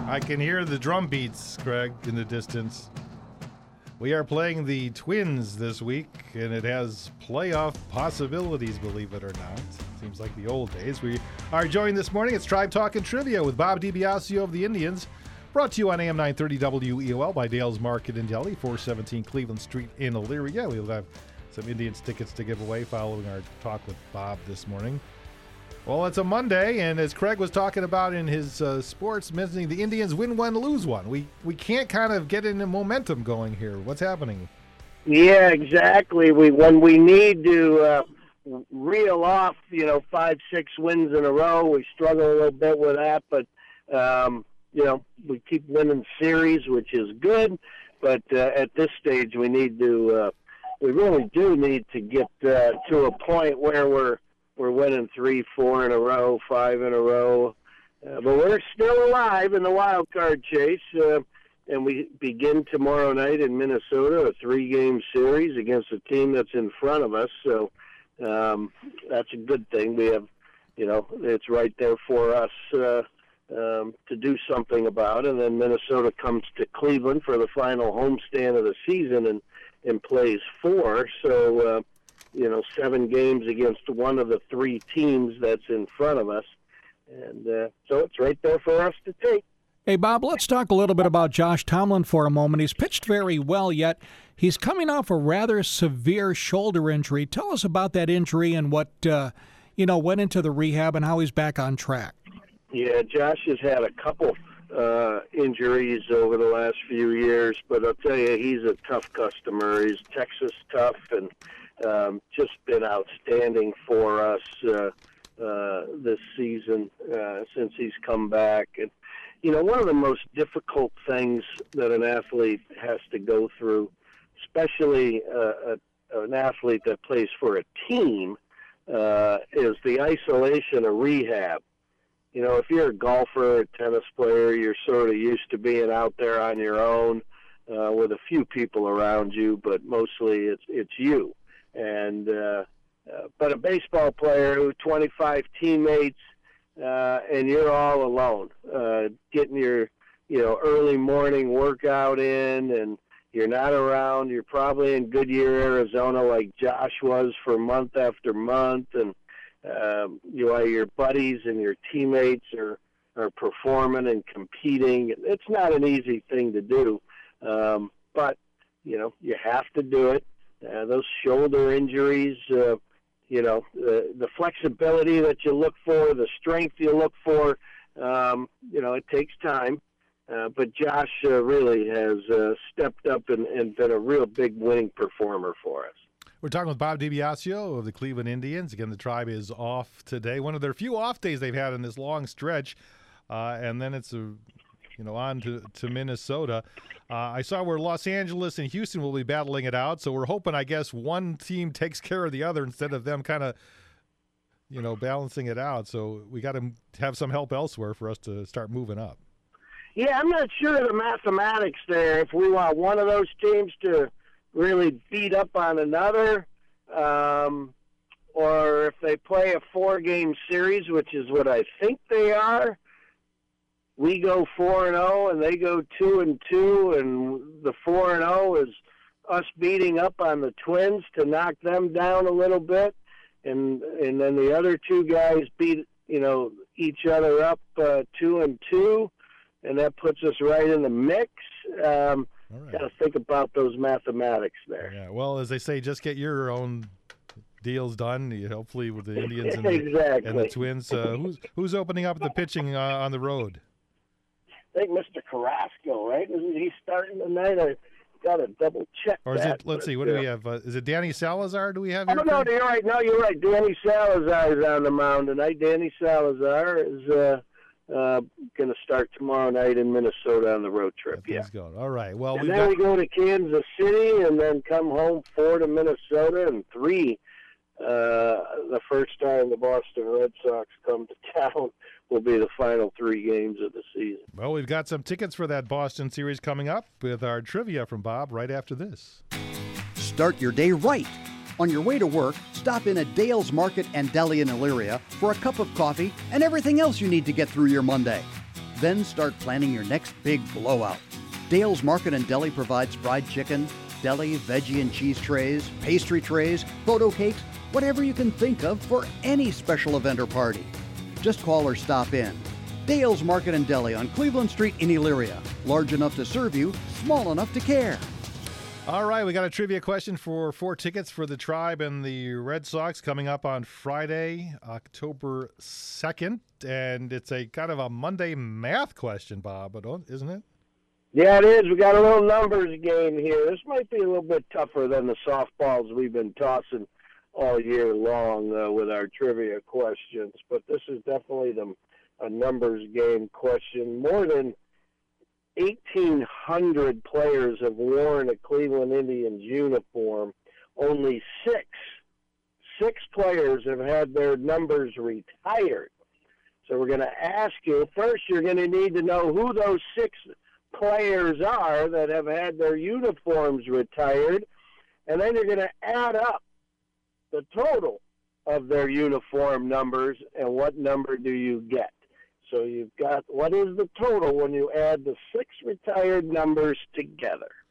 I can hear the drum beats, Craig, in the distance. We are playing the Twins this week, and it has playoff possibilities, believe it or not. Seems like the old days. We are joined this morning. It's Tribe Talk and Trivia with Bob DiBiasio of the Indians. Brought to you on AM 930 WEOL by Dale's Market in Delhi, 417 Cleveland Street in Elyria. Yeah, we'll have some Indians tickets to give away following our talk with Bob this morning. Well, it's a Monday, and as Craig was talking about in his sports, mentioning the Indians win one, lose one. We can't kind of get into momentum going here. What's happening? Yeah, exactly. When we need to reel off, 5-6 wins in a row, we struggle a little bit with that, but we keep winning series, which is good. But at this stage, we really do need to get to a point where we're winning 3, 4 in a row, 5 in a row. But we're still alive in the wild card chase. And we begin tomorrow night in Minnesota, a 3-game series against a team that's in front of us. So that's a good thing. We have, it's right there for us to do something about. And then Minnesota comes to Cleveland for the final homestand of the season and plays 4. So, 7 games against one of the 3 teams that's in front of us. And so it's right there for us to take. Hey, Bob, let's talk a little bit about Josh Tomlin for a moment. He's pitched very well, yet he's coming off a rather severe shoulder injury. Tell us about that injury and what, went into the rehab and how he's back on track. Yeah, Josh has had a couple injuries over the last few years, but I'll tell you, he's a tough customer. He's Texas tough and just been outstanding for us this season since he's come back. And, one of the most difficult things that an athlete has to go through, especially an athlete that plays for a team, is the isolation of rehab. If you're a golfer or a tennis player, you're sort of used to being out there on your own with a few people around you, but mostly it's you. And but a baseball player who 25 teammates and you're all alone, getting your early morning workout in, and you're not around. You're probably in Goodyear, Arizona, like Josh was for month after month, and your buddies and your teammates are performing and competing. It's not an easy thing to do, but you have to do it. Those shoulder injuries, the flexibility that you look for, the strength you look for, it takes time. But Josh really has stepped up and been a real big winning performer for us. We're talking with Bob DiBiasio of the Cleveland Indians. Again, the Tribe is off today. One of their few off days they've had in this long stretch. And then it's on to Minnesota. I saw where Los Angeles and Houston will be battling it out, so we're hoping, I guess, one team takes care of the other instead of them kind of, balancing it out. So we got to have some help elsewhere for us to start moving up. Yeah, I'm not sure of the mathematics there. If we want one of those teams to really beat up on another, or if they play a 4-game series, which is what I think they are, we go 4-0 and they go 2-2, and the 4-0 is us beating up on the Twins to knock them down a little bit, and then the other 2 guys beat each other up 2-2, and that puts us right in the mix. All right. Got to think about those mathematics there. Yeah. Well, as they say, just get your own deals done. Hopefully, with the Indians and, exactly. and the Twins. Who's opening up the pitching on the road? I think Mr. Carrasco, right? Isn't he starting tonight? I got to double check. Or is that, it? Let's see. What do we have? Is it Danny Salazar? Do we have here? Oh, no, you're right. No, you're right. Danny Salazar is on the mound tonight. Danny Salazar is going to start tomorrow night in Minnesota on the road trip. Things going. All right. Well, and then we go to Kansas City and then come home 4 to Minnesota and 3. The first time the Boston Red Sox come to town will be the final 3 games of the season. Well, we've got some tickets for that Boston series coming up with our trivia from Bob right after this. Start your day right. On your way to work, stop in at Dale's Market and Deli in Elyria for a cup of coffee and everything else you need to get through your Monday. Then start planning your next big blowout. Dale's Market and Deli provides fried chicken, deli, veggie, and cheese trays, pastry trays, photo cakes, whatever you can think of for any special event or party. Just call or stop in. Dale's Market and Deli on Cleveland Street in Elyria. Large enough to serve you, small enough to care. All right, we got a trivia question for 4 tickets for the Tribe and the Red Sox coming up on Friday, October 2nd. And it's a kind of a Monday math question, Bob, isn't it? Yeah, it is. We got a little numbers game here. This might be a little bit tougher than the softballs we've been tossing all year long with our trivia questions. But this is definitely a numbers game question. More than 1,800 players have worn a Cleveland Indians uniform. Only six players have had their numbers retired. So we're going to ask you, first you're going to need to know who those 6 players are that have had their uniforms retired, and then you're going to add up the total of their uniform numbers, and what number do you get? So you've got, what is the total when you add the 6 retired numbers together?